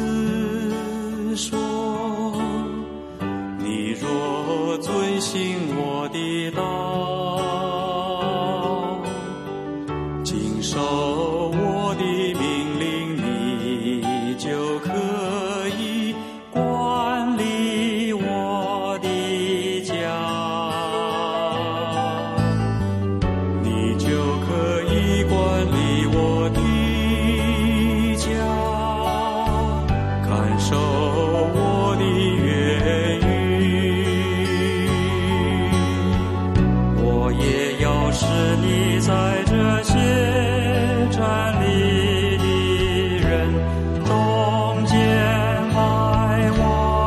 说，你若遵行我的道，谨守我的命令，你就可以管理我的家，你就可以管理我的家，看守我的言语，我也要使你在这些站立的人中间来往。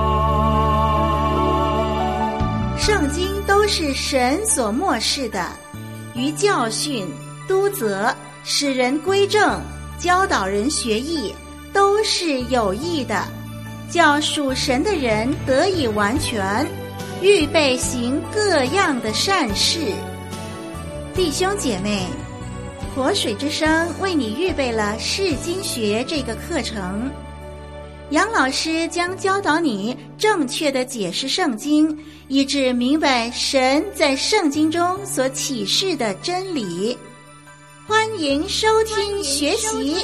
圣经都是神所默示的，于教训、督责、使人归正、教导人学艺，都是有益的，叫属神的人得以完全，预备行各样的善事。弟兄姐妹，活水之声为你预备了释经学这个课程，杨老师将教导你正确的解释圣经，以致明白神在圣经中所启示的真理。欢迎收听学习。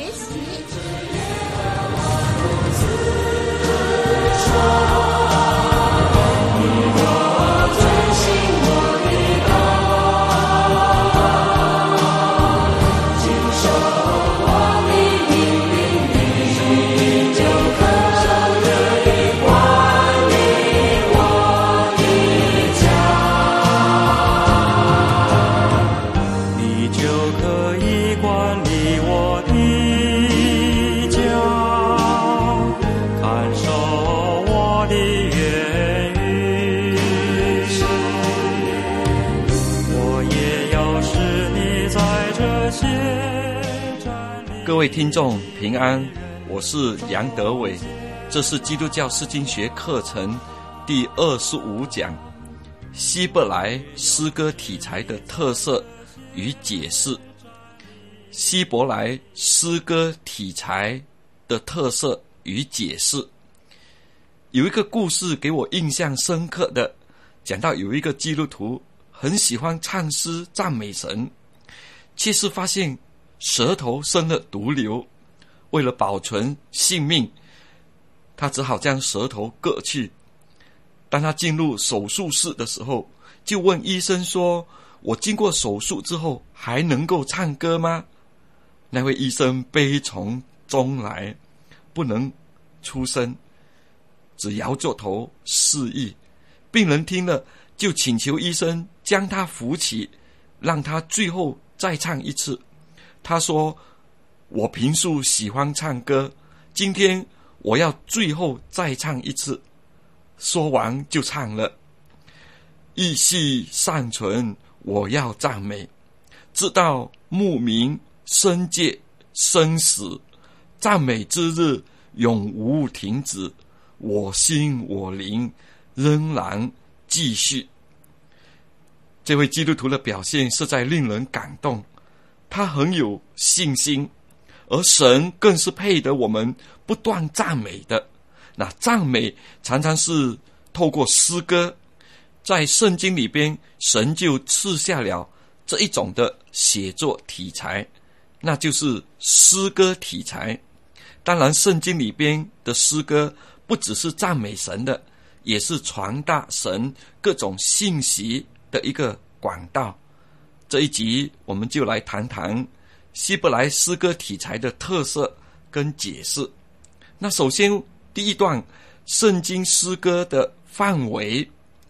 各位听众平安，我是杨德伟，这是基督教释经学课程第25讲，希伯来诗歌题材的特色与解释。希伯来诗歌题材的特色与解释。有一个故事给我印象深刻的，讲到有一个基督徒很喜欢唱诗赞美神，却是发现舌头生了毒瘤，为了保存性命，他只好将舌头割去。当他进入手术室的时候，就问医生说，我经过手术之后还能够唱歌吗？那位医生悲从中来，不能出声，只摇着头示意。病人听了，就请求医生将他扶起，让他最后再唱一次。他说，我平素喜欢唱歌，今天我要最后再唱一次。说完就唱了，意系尚存，我要赞美，直到牧民生界生死，赞美之日永无停止，我心我灵仍然继续。这位基督徒的表现实在令人感动，他很有信心，而神更是配得我们不断赞美的。那赞美常常是透过诗歌，在圣经里边神就赐下了这一种的写作题材，那就是诗歌题材。当然圣经里边的诗歌不只是赞美神的，也是传达神各种信息的一个管道。这一集我们就来谈谈希伯来诗歌题材的特色跟解释。那首先第一段，圣经诗歌的范围。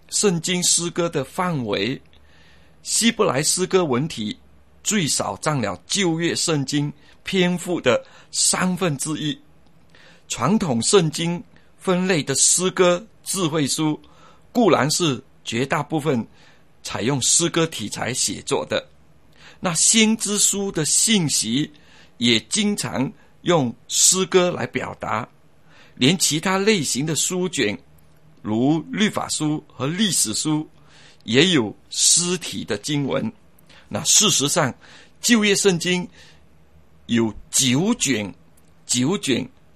希伯来诗歌文体最少占了旧约圣经篇幅的1/3。传统圣经分类的诗歌智慧书固然是绝大部分采用诗歌题材写作的，那先知书的信息也经常用诗歌来表达，连其他类型的书卷如律法书和历史书也有诗体的经文。那事实上旧约圣经有9卷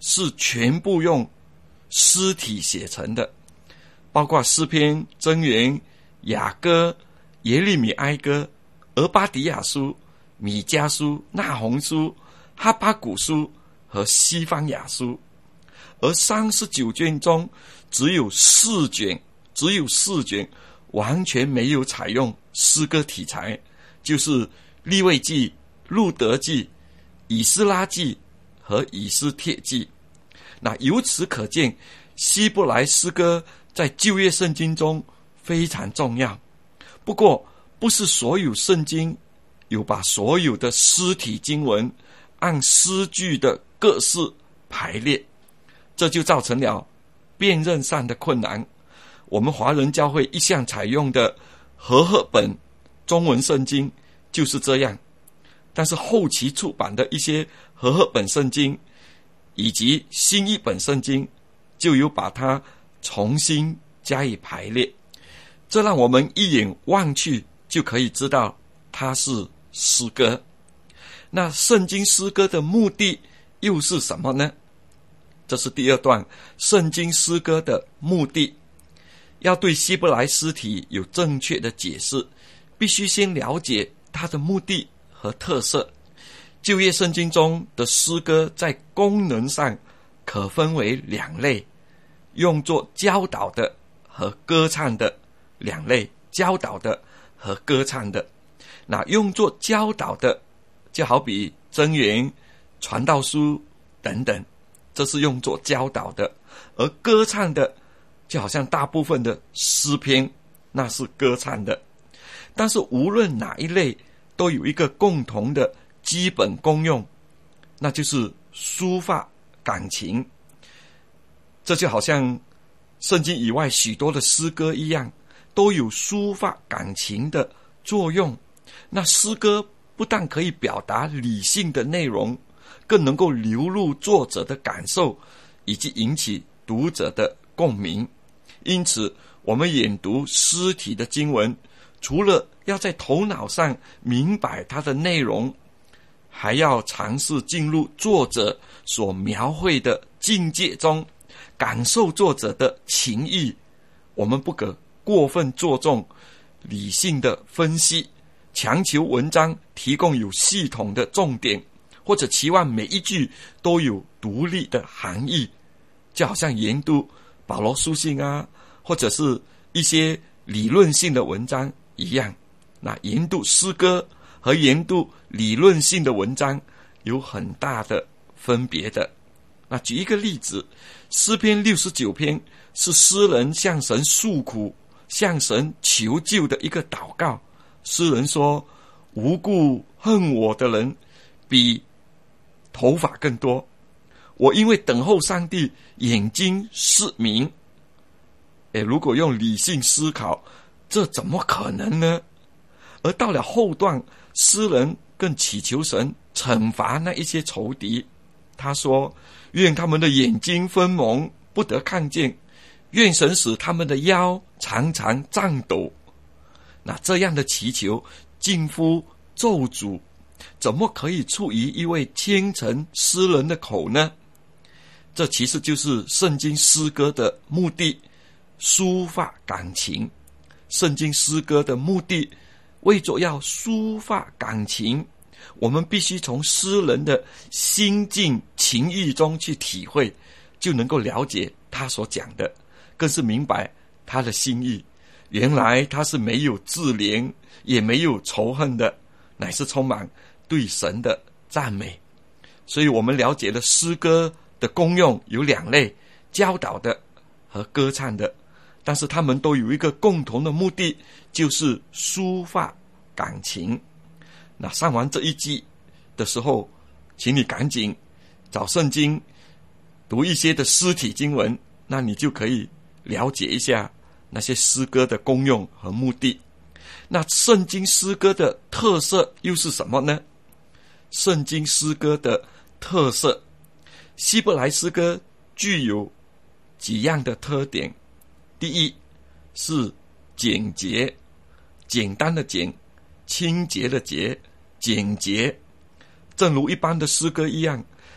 是全部用诗体写成的，包括诗篇、箴言、雅歌、耶利米哀歌、俄巴底亚书、米迦书、那鸿书、哈巴谷书和西方雅书。而39卷中只有4卷完全没有采用诗歌题材，就是利未记、路德记、以斯拉记和以斯帖记。那由此可见，希伯来诗歌在旧约圣经中非常重要。不过不是所有圣经有把所有的诗体经文按诗句的格式排列，这就造成了辨认上的困难。我们华人教会一向采用的和合本中文圣经就是这样，但是后期出版的一些和合本圣经以及新译本圣经就有把它重新加以排列，这让我们一眼望去就可以知道它是诗歌。那圣经诗歌的目的又是什么呢？这是第二段，圣经诗歌的目的。要对希伯来诗体有正确的解释，必须先了解它的目的和特色。旧约圣经中的诗歌在功能上可分为2类，用作教导的和歌唱的2类，教导的和歌唱的。那用作教导的就好比箴言、传道书等等，这是用作教导的。而歌唱的就好像大部分的诗篇，那是歌唱的。但是无论哪一类都有一个共同的基本功用，那就是抒发感情。这就好像圣经以外许多的诗歌一样，都有抒发感情的作用。那诗歌不但可以表达理性的内容，更能够流露作者的感受，以及引起读者的共鸣。因此我们研读诗体的经文，除了要在头脑上明白它的内容，还要尝试进入作者所描绘的境界中，感受作者的情意。我们不可过分着重理性的分析，强求文章提供有系统的重点，或者期望每一句都有独立的含义，就好像研读保罗书信啊，或者是一些理论性的文章一样。那研读诗歌和研读理论性的文章有很大的分别的。那举一个例子，诗篇69篇是诗人向神诉苦、向神求救的一个祷告。诗人说，无故恨我的人比头发更多，我因为等候上帝，眼睛失明。如果用理性思考，这怎么可能呢？而到了后段，诗人更祈求神惩罚那一些仇敌。他说，愿他们的眼睛昏蒙，不得看见，愿神使他们的腰常常颤抖。那这样的祈求近乎咒诅，怎么可以出于一位虔诚诗人的口呢？这其实就是圣经诗歌的目的，抒发感情。圣经诗歌的目的为着要抒发感情，我们必须从诗人的心境情意中去体会，就能够了解他所讲的，更是明白他的心意。原来他是没有自怜，也没有仇恨的，乃是充满对神的赞美。所以我们了解了诗歌的功用有2类，教导的和歌唱的，但是他们都有一个共同的目的，就是抒发感情。那上完这一季的时候，请你赶紧找圣经读一些的诗体经文，那你就可以了解一下那些诗歌的功用和目的。那圣经诗歌的特色又是什么呢？圣经诗歌的特色，希伯来诗歌具有几样的特点。第一是简洁，简单的简，清洁的洁，简洁。正如一般的诗歌一样，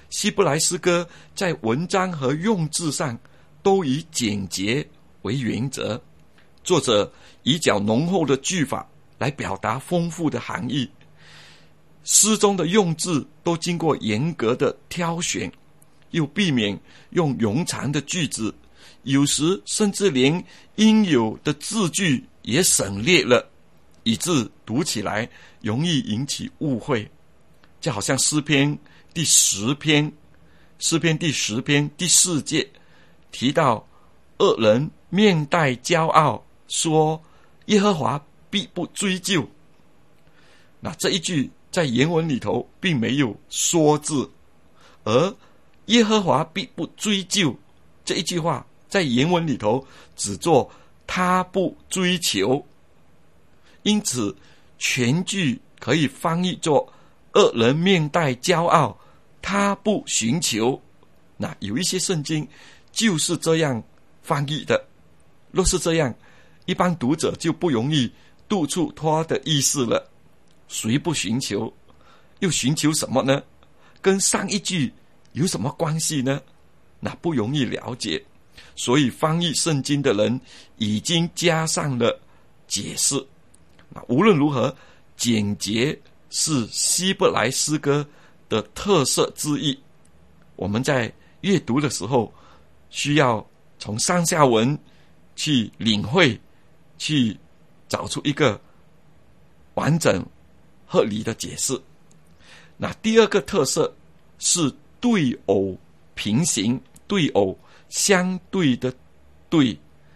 希伯来诗歌在文章和用字上都以简洁为原则，作者以较浓厚的句法来表达丰富的含义。诗中的用字都经过严格的挑选，又避免用冗长的句子，有时甚至连应有的字句也省略了，以致读起来容易引起误会。就好像诗篇第10篇第4节提到恶人面带骄傲，说耶和华必不追究。那这一句在原文里头并没有说字，而耶和华必不追究这一句话在原文里头只做他不追求，因此全句可以翻译作恶人面带骄傲，他不寻求。那有一些圣经就是这样翻译的，若是这样，一般读者就不容易读出他的意思了。谁不寻求？又寻求什么呢？跟上一句有什么关系呢？那不容易了解，所以翻译圣经的人已经加上了解释。那无论如何，简洁是希伯来诗歌的特色之一。我们在阅读的时候，需要从上下文去领会，去找出一个完整合理的解释。那第二个特色是对偶平行，对偶相对的对，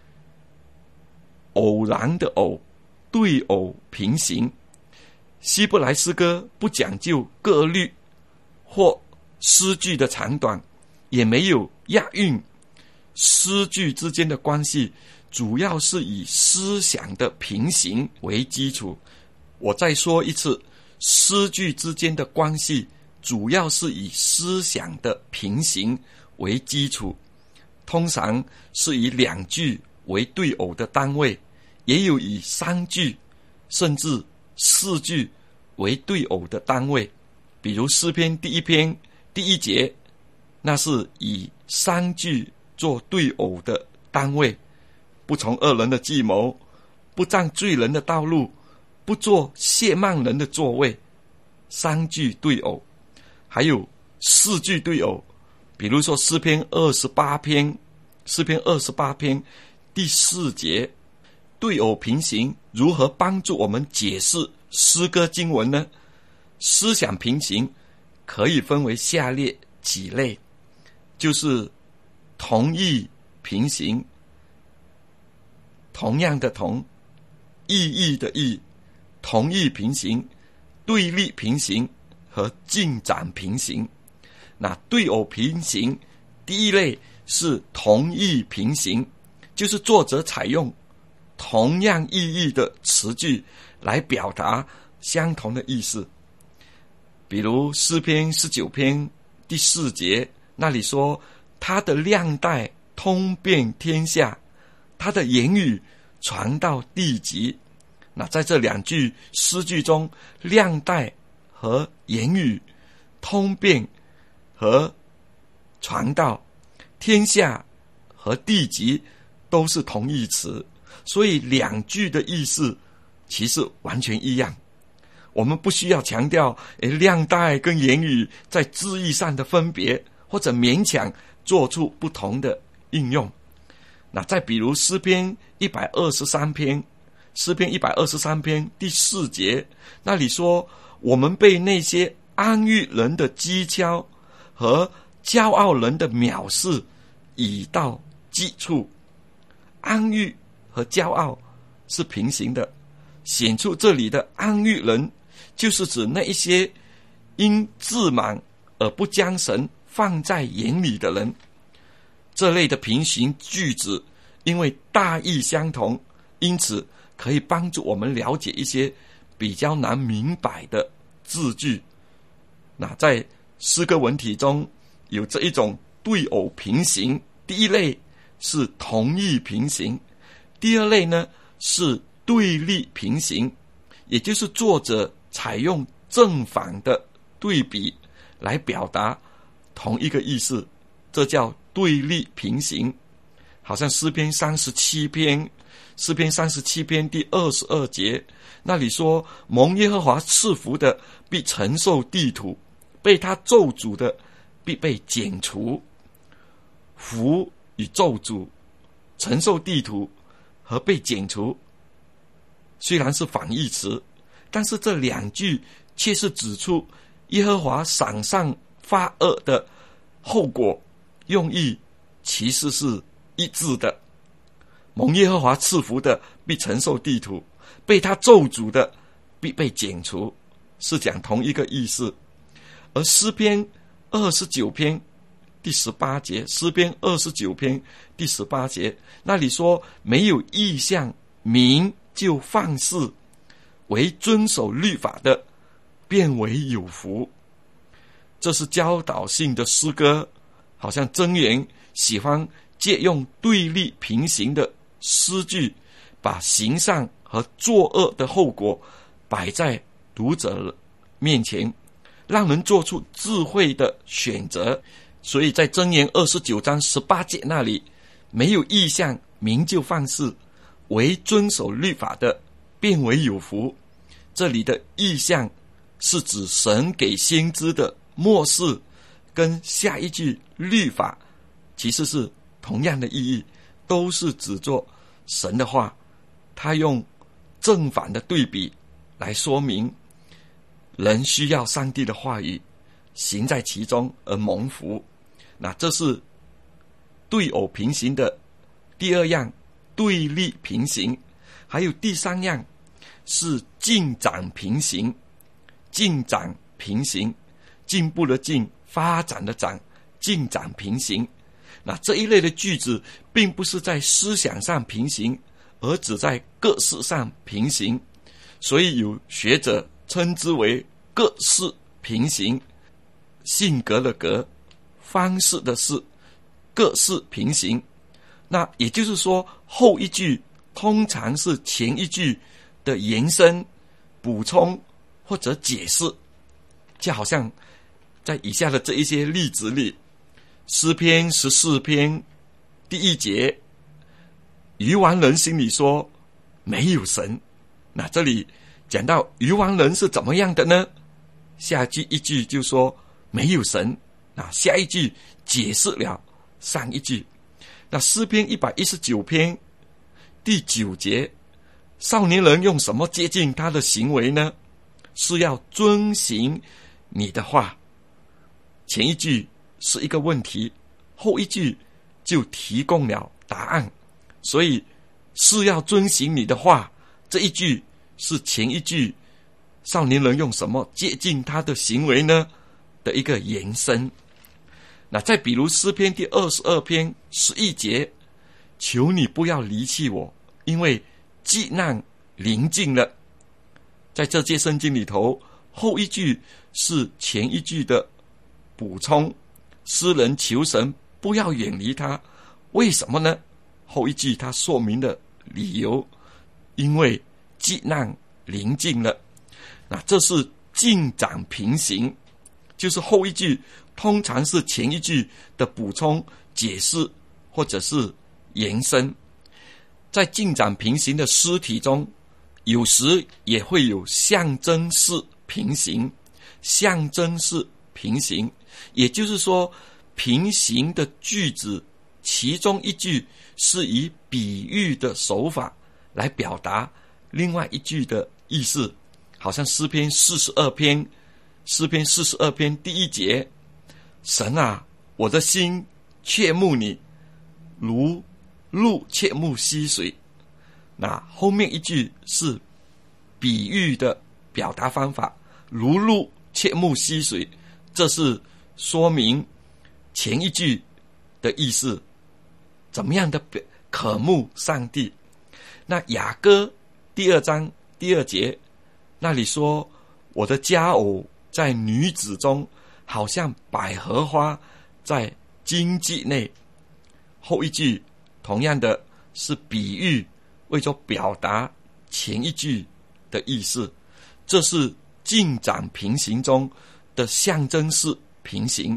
偶然的偶，对偶平行。希伯来诗歌不讲究各律或诗句的长短，也没有押韵，诗句之间的关系主要是以思想的平行为基础。我再说一次，诗句之间的关系主要是以思想的平行为基础，通常是以2句为对偶的单位，也有以3句甚至4句为对偶的单位。比如诗篇第1篇第1节，那是以3句做对偶的单位，不从恶人的计谋，不占罪人的道路，不做亵慢人的座位，3句对偶。还有4句对偶，比如说诗篇28篇第4节，对偶平行如何帮助我们解释诗歌经文呢？思想平行可以分为下列几类，就是同义平行，同样的同，意义的义，同义平行，对立平行和进展平行。那对偶平行，第一类是同义平行，就是作者采用同样意义的词句来表达相同的意思。比如诗篇19篇第4节，那里说他的亮带通遍天下，他的言语传到地极。那在这2句诗句中，亮带和言语，通遍和传到，天下和地极都是同义词，所以2句的意思其实完全一样。我们不需要强调亮带跟言语在字义上的分别，或者勉强做出不同的应用。那再比如诗篇123篇第4节，那里说我们被那些安逸人的讥诮和骄傲人的藐视已到极处。安逸和骄傲是平行的，显出这里的安逸人就是指那一些因自满而不将神放在眼里的人。这类的平行句子因为大意相同，因此可以帮助我们了解一些比较难明白的字句。那在诗歌文体中有这一种对偶平行，第一类是同义平行，第二类呢是对立平行，也就是作者采用正反的对比来表达同一个意思，这叫对立平行。好像诗篇37篇第22节，那里说，蒙耶和华赐福的必承受地土，被他咒诅的必被剪除。福与咒诅，承受地土和被剪除，虽然是反义词，但是这两句却是指出耶和华赏善罚恶的后果用意其实是一致的。蒙耶和华赐福的必承受地土，被他咒诅的必被剪除，是讲同一个意思。而诗篇29篇第18节，诗篇29篇第18节，那里说，没有异象，民就放肆，为遵守律法的变为有福。这是教导性的诗歌，好像箴言喜欢借用对立平行的诗句，把行善和作恶的后果摆在读者面前，让人做出智慧的选择。所以在箴言29章18节那里，没有异象，民就放肆，为遵守律法的变为有福。这里的异象是指神给先知的默示，跟下一句律法其实是同样的意义，都是指作神的话。他用正反的对比来说明人需要上帝的话语，行在其中而蒙福。那这是对偶平行的第二样，对立平行。还有第三样是进展平行。进展平行，进步的进，发展的展，进展平行。那这一类的句子并不是在思想上平行，而只在各式上平行，所以有学者称之为各式平行。性格的格，方式的式，各式平行。那也就是说，后一句通常是前一句的延伸、补充或者解释。就好像在以下的这一些例子里，诗篇14篇第1节，愚顽人心里说没有神。那这里讲到愚顽人是怎么样的呢？下一句就说没有神，那下一句解释了上一句。那诗篇119篇第9节，少年人用什么接近他的行为呢？是要遵行你的话。前一句是一个问题，后一句就提供了答案。所以是要遵行你的话，这一句是前一句少年人用什么接近他的行为呢的一个延伸。那再比如诗篇第22篇11节，求你不要离弃我，因为急难临近了。在这节圣经里头，后一句是前一句的补充，诗人求神不要远离他，为什么呢？后一句他说明的理由，因为急难临近了。那这是进展平行，就是后一句通常是前一句的补充、解释或者是延伸。在进展平行的诗体中，有时也会有象征式平行。象征式平行，也就是说，平行的句子其中一句是以比喻的手法来表达另外一句的意思。好像诗篇42篇第1节，神啊，我的心切慕你，如鹿切慕溪水。那后面一句是比喻的表达方法，如鹿切慕溪水，这是说明前一句的意思，怎么样的渴慕上帝。那雅歌第2章第2节，那里说，我的佳偶在女子中，好像百合花在荆棘内。后一句同样的是比喻，为着表达前一句的意思。这是进展平行中的象征式平行。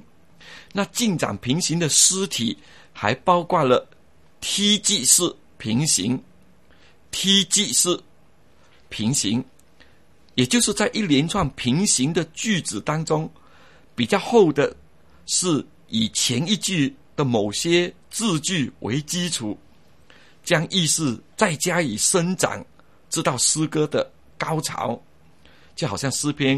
那进展平行的诗体还包括了梯记式平行，梯记式平行，也就是在一连串平行的句子当中，比较厚的是以前一句的某些字句为基础，将意思再加以伸展，直到诗歌的高潮。就好像诗篇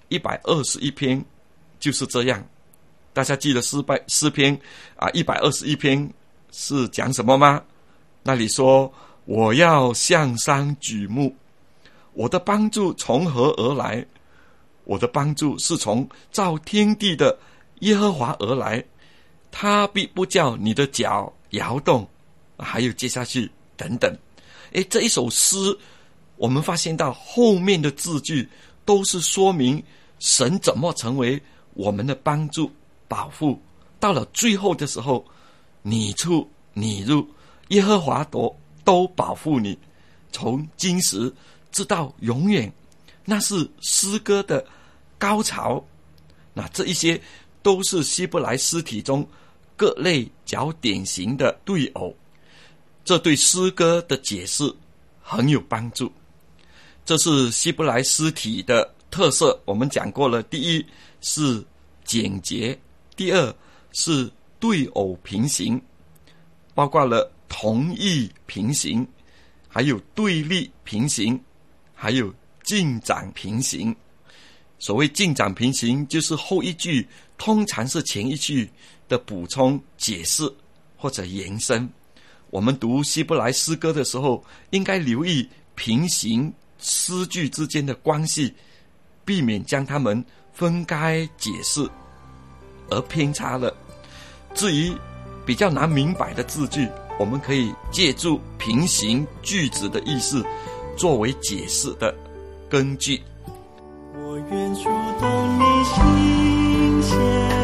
121篇就是这样。大家记得诗篇121篇是讲什么吗？那里说，我要向上举目，我的帮助从何而来？我的帮助是从造天地的耶和华而来，他必不叫你的脚摇动。还有接下去等等。这一首诗我们发现到后面的字句都是说明神怎么成为我们的帮助保护，到了最后的时候，你出你入，耶和华都保护你，从今时直到永远。那是诗歌的高潮。那这一些都是希伯来诗体中各类较典型的对偶，这对诗歌的解释很有帮助。这是希伯来诗体的特色，我们讲过了。第一是简洁，第二是对偶平行，包括了同义平行，还有对立平行，还有进展平行。所谓进展平行，就是后一句通常是前一句的补充、解释或者延伸。我们读希伯来诗歌的时候，应该留意平行诗句之间的关系，避免将它们分开解释而偏差了。至于比较难明白的字句，我们可以借助平行句子的意思作为解释的根据。 我愿触动你心弦，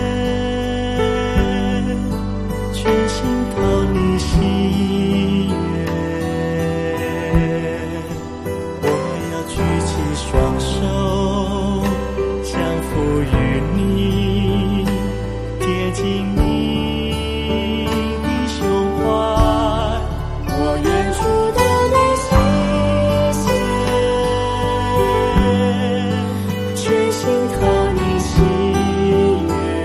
全心靠你喜悦，我要举起双手降服于你，贴近你的胸怀，我愿触动你心弦，全心靠你喜悦，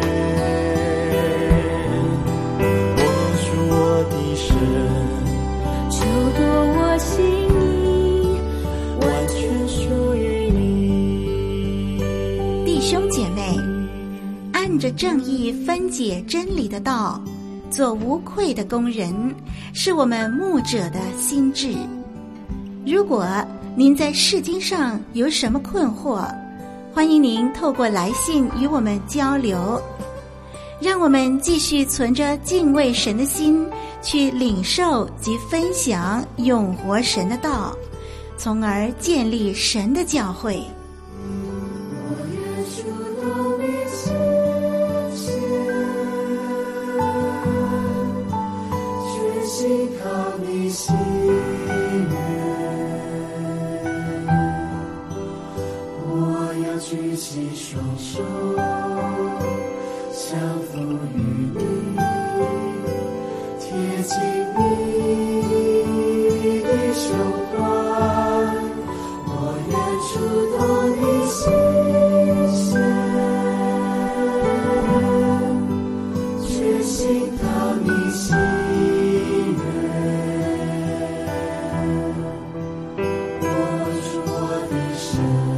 握住我的神， 就夺我心意， 完全属于你。 弟兄姐妹，按着正义分解真理的道，做无愧的工人，是我们牧者的心志。如果您在释经上有什么困惑，欢迎您透过来信与我们交流。让我们继续存着敬畏神的心，去领受及分享永活神的道，从而建立神的教会。 举起双手，降服于你，贴近你的胸怀，我愿触动你心弦，全心靠你喜悦，握住我的手，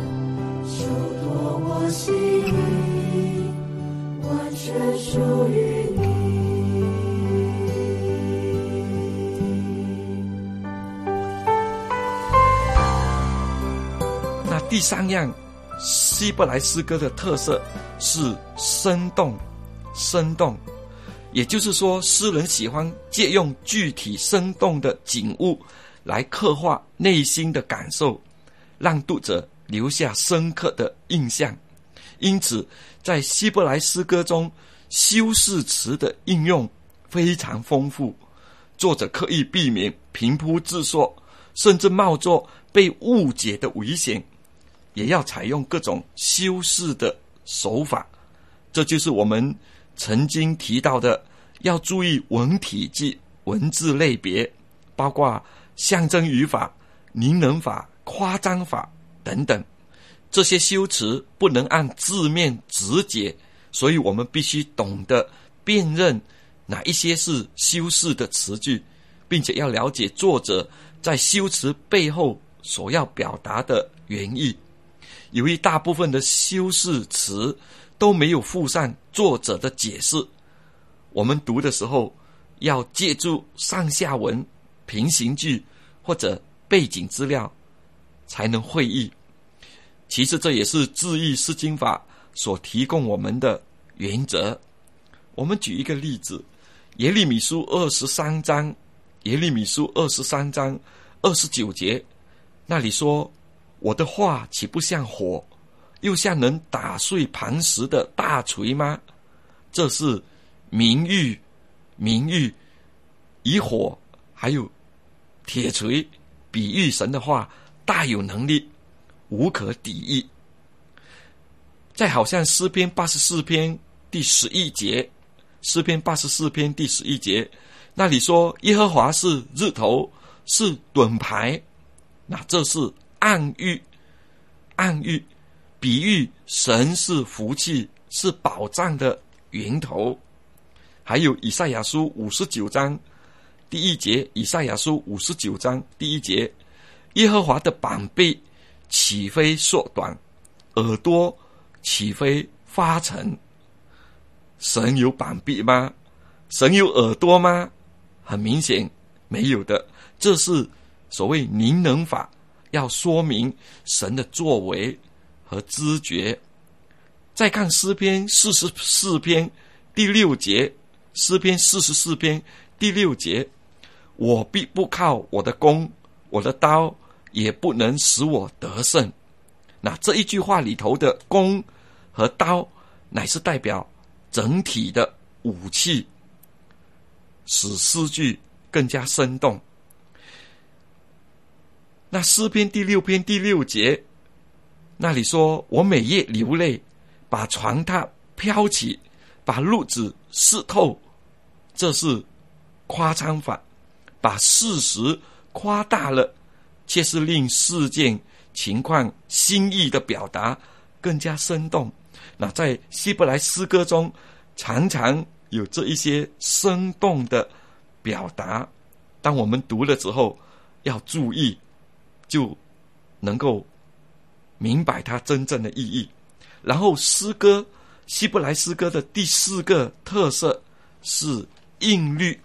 心意完全属于你。 那第三样希伯来诗歌的特色是生动，也就是说，诗人喜欢借用具体生动的景物来刻画内心的感受，让读者留下深刻的印象。因此在希伯来诗歌中，修饰词的应用非常丰富，作者刻意避免平铺直说，甚至冒着被误解的危险，也要采用各种修饰的手法。这就是我们曾经提到的，要注意文体及文字类别，包括象征语法、拟人法、夸张法等等。这些修辞不能按字面直解，所以我们必须懂得辨认哪一些是修饰的词句，并且要了解作者在修辞背后所要表达的原意。由于大部分的修饰词都没有附上作者的解释，我们读的时候要借助上下文、平行句或者背景资料才能会意。其实这也是字义释经法所提供我们的原则。我们举一个例子，耶利米书23章29节，那里说，我的话岂不像火，又像能打碎磐石的大锤吗？这是明喻，以火还有铁锤比喻神的话大有能力，无可抵御。再好像诗篇84篇第11节，诗篇84篇第11节，那里说，耶和华是日头，是盾牌。那这是暗喻，比喻神是福气，是宝藏的源头。还有以赛亚书59章第1节，以赛亚书59章第1节，耶和华的膀臂岂非缩短，耳朵岂非发沉？神有膀臂吗？神有耳朵吗？很明显没有的。这是所谓拟人法，要说明神的作为和知觉。再看诗篇44篇第6节，诗篇44篇第6节，我必不靠我的弓，我的刀也不能使我得胜。那这一句话里头的弓和刀乃是代表整体的武器，使诗句更加生动。那诗篇第6篇第6节，那里说，我每夜流泪，把床榻飘起，把褥子湿透。这是夸张法，把事实夸大了，却是令事件情况心意的表达更加生动。那在希伯来诗歌中常常有这一些生动的表达，当我们读了之后要注意，就能够明白它真正的意义。然后诗歌，希伯来诗歌的第4个特色是韵律。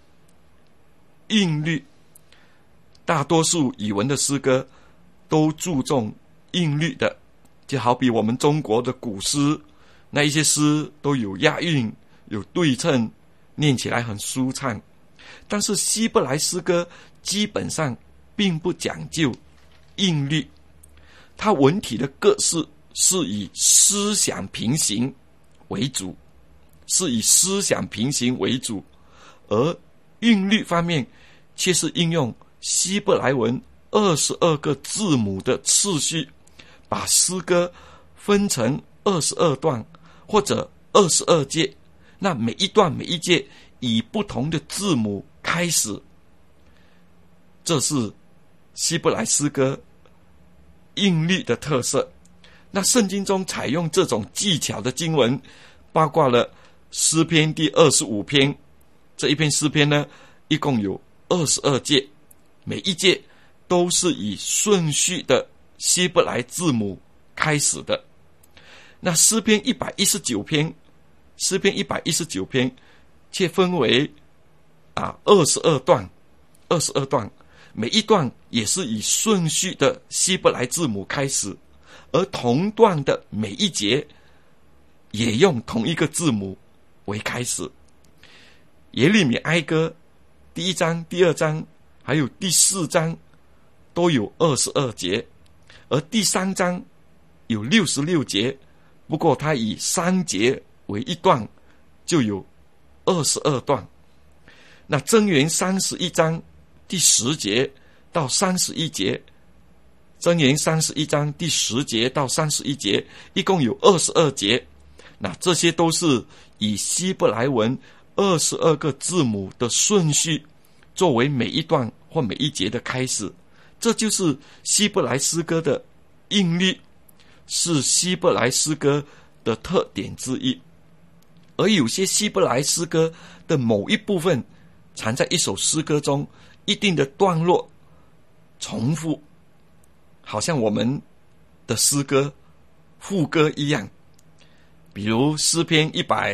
大多数语文的诗歌都注重韵律的，就好比我们中国的古诗，那一些诗都有押韵，有对称，念起来很舒畅。但是希伯来诗歌基本上并不讲究韵律，它文体的格式是以思想平行为主，而韵律方面却是应用希伯来文22个字母的次序，把诗歌分成22段或者22节，那每一段每一节以不同的字母开始。这是希伯来诗歌韵律的特色。那圣经中采用这种技巧的经文，包括了诗篇第25篇，这一篇诗篇呢，一共有22节，每一节都是以顺序的希伯来字母开始的。那诗篇119篇却分为22段，每一段也是以顺序的希伯来字母开始，而同段的每一节也用同一个字母为开始。耶利米哀歌第1章、第2章还有第4章都有22节，而第3章有66节，不过它以3节为一段，就有22段。那箴言31章第10节到31节，箴言31章第10节到31节，一共有22节。那这些都是以希伯来文22个字母的顺序作为每一段或每一节的开始，这就是希伯来诗歌的韵律，是希伯来诗歌的特点之一。而有些希伯来诗歌的某一部分藏在一首诗歌中一定的段落重复，好像我们的诗歌副歌一样。比如诗篇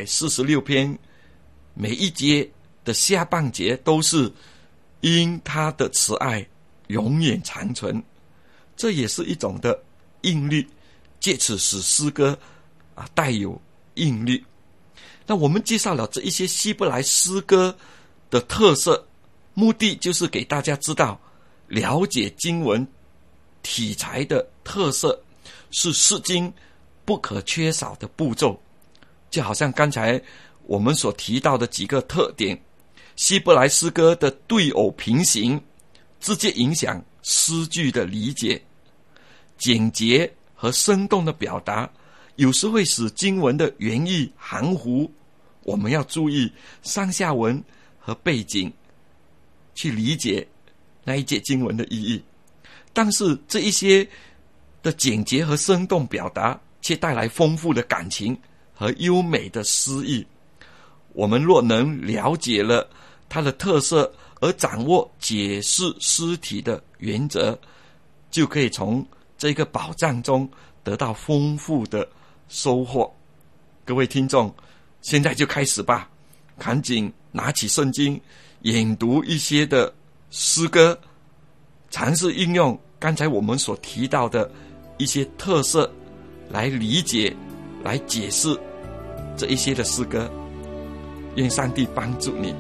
146篇，每一节的下半节都是因他的慈爱永远长存，这也是一种的韵律，借此使诗歌带有韵律。那我们介绍了这一些希伯来诗歌的特色，目的就是给大家知道，了解经文题材的特色是诗经不可缺少的步骤。就好像刚才我们所提到的几个特点，希伯来诗歌的对偶平行直接影响诗句的理解，简洁和生动的表达有时会使经文的原意含糊，我们要注意上下文和背景去理解那一节经文的意义。但是这一些的简洁和生动表达却带来丰富的感情和优美的诗意。我们若能了解了它的特色，而掌握解释诗体的原则，就可以从这个宝藏中得到丰富的收获。各位听众，现在就开始吧，赶紧拿起圣经，研读一些的诗歌，尝试运用刚才我们所提到的一些特色来理解、来解释这一些的诗歌。愿上帝帮助你。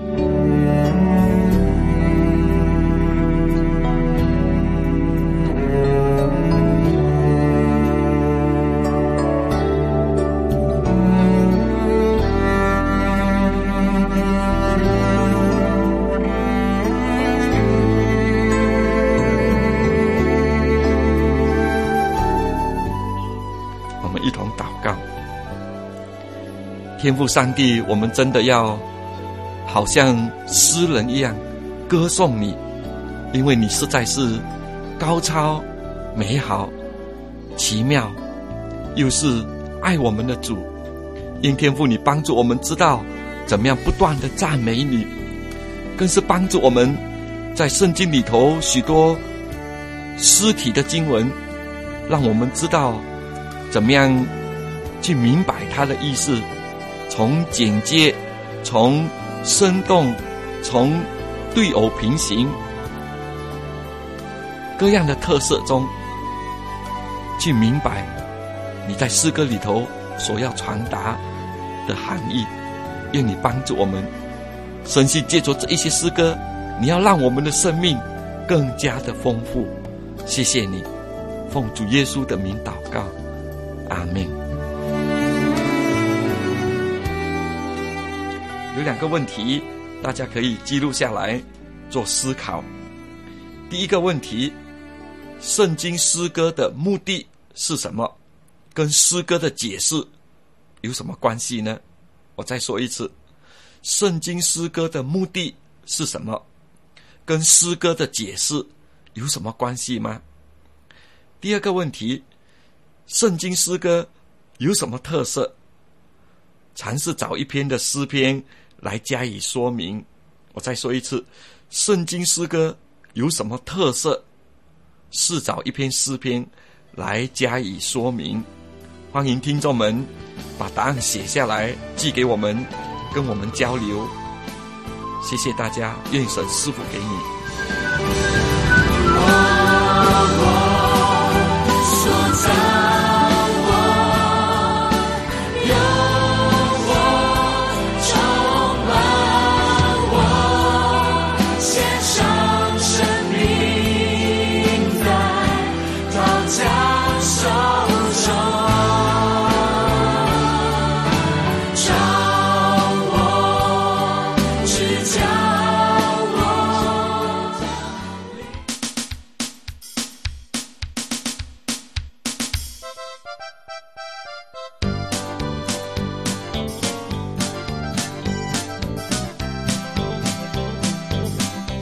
我们一同祷告。天父上帝，我们真的要好像诗人一样歌颂你，因为你实在是高超、美好、奇妙，又是爱我们的主。因天父你帮助我们知道怎么样不断的赞美你，更是帮助我们在圣经里头许多诗体的经文，让我们知道怎么样去明白它的意思，从简介，从生动，从对偶平行各样的特色中去明白你在诗歌里头所要传达的含义。愿你帮助我们深信借着这一些诗歌，你要让我们的生命更加的丰富。谢谢你，奉主耶稣的名祷告，阿们。有2个问题大家可以记录下来做思考。第一个问题，圣经诗歌的目的是什么？跟诗歌的解释有什么关系呢？我再说一次，圣经诗歌的目的是什么？跟诗歌的解释有什么关系吗？第二个问题，圣经诗歌有什么特色？尝试找一篇的诗篇来加以说明。我再说一次，圣经诗歌有什么特色？试找一篇诗篇来加以说明。欢迎听众们把答案写下来寄给我们，跟我们交流。谢谢大家，愿神赐福给你。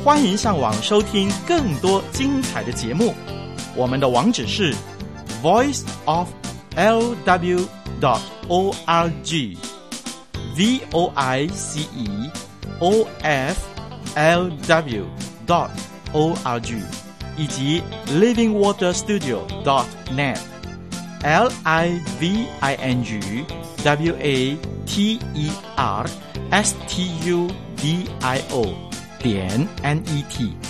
欢迎上网收听更多精彩的节目。我们的网址是 voiceoflw.org voiceoflw.org 以及 livingwaterstudio.net livingwaterstudio.net